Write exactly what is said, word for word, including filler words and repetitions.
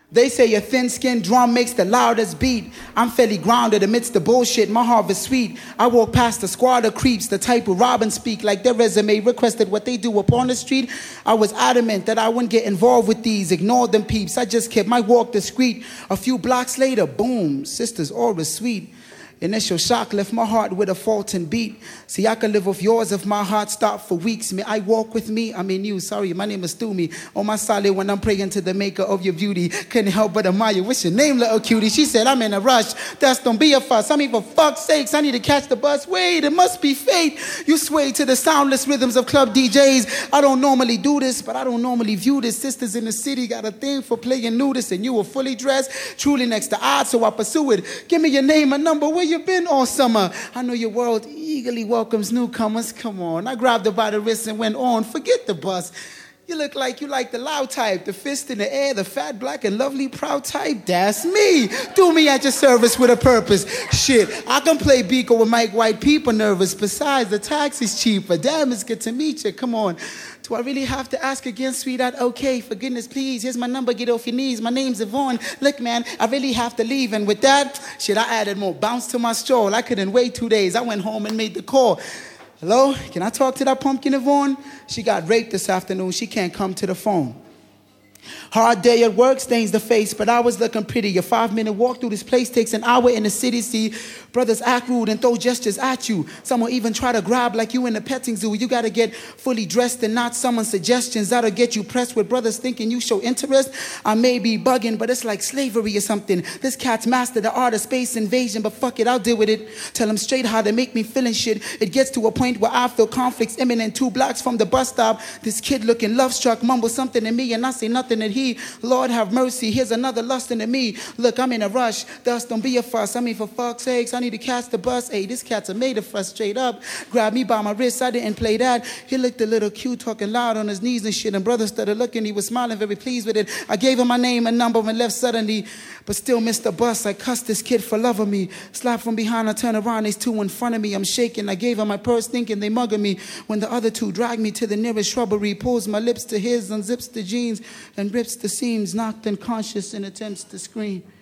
They say a thin-skinned drum makes the loudest beat. I'm fairly grounded amidst the bullshit. My heart is sweet. I walk past the squad of creeps, the type who rob and speak like their resume requested what they do upon the street. I was adamant that I wouldn't get involved with these. Ignored them peeps. I just kept my walk discreet. A few blocks later, boom, sisters all was sweet. Initial shock left my heart with a faltering beat. See, I could live off yours if my heart stopped for weeks. May I walk with me? I mean you, sorry, my name is Stumi. On my solid when I'm praying to the maker of your beauty. Couldn't help but admire. What's your name, little cutie? She said, I'm in a rush. That's don't be a fuss. I mean, for fuck's sakes, I need to catch the bus. Wait, it must be fate. You sway to the soundless rhythms of club D Js. I don't normally do this, but I don't normally view this. Sisters in the city got a thing for playing nudist, and you were fully dressed, truly next to odds, so I pursue it. Give me your name and number. Where you been all summer? I know your world eagerly welcomes newcomers. Come on. I grabbed her by the wrist and went on. Forget the bus. You look like you like the loud type, the fist in the air, the fat, black, and lovely, proud type. That's me. Do me at your service with a purpose. Shit, I can play Beaker with Mike White. People nervous. Besides, the taxi's cheaper. Damn, it's good to meet you. Come on. Do I really have to ask again, sweetheart? Okay, for goodness, please. Here's my number. Get off your knees. My name's Yvonne. Look, man, I really have to leave. And with that, shit, I added more bounce to my stroll. I couldn't wait two days. I went home and made the call. Hello? Can I talk to that pumpkin, Yvonne? She got raped this afternoon. She can't come to the phone. Hard day at work stains the face, but I was looking pretty. A five-minute walk through this place takes an hour in the city. See, brothers act rude and throw gestures at you. Some will even try to grab like you in the petting zoo. You got to get fully dressed and not someone's suggestions. That'll get you pressed with brothers thinking you show interest. I may be bugging, but it's like slavery or something. This cat's mastered the art of space invasion, but fuck it, I'll deal with it. Tell him straight how they make me feeling shit. It gets to a point where I feel conflicts imminent. Two blocks from the bus stop, this kid looking love-struck mumbles something to me, and I say nothing that he, Lord have mercy, here's another lusting to me. Look, I'm in a rush, thus don't be a fuss. I mean, for fuck's sakes, I need to catch the bus. Hey, this cat's a made of fuss straight up. Grabbed me by my wrist, I didn't play that. He looked a little cute, talking loud on his knees and shit, and brother started looking, he was smiling, very pleased with it. I gave him my name and number and left suddenly, but still missed the bus. I cussed this kid for loving me. Slapped from behind, I turned around, there's two in front of me. I'm shaking, I gave him my purse thinking they mugging me. When the other two dragged me to the nearest shrubbery, pulls my lips to his, unzips the jeans, and rips the seams, knocked unconscious and attempts to scream.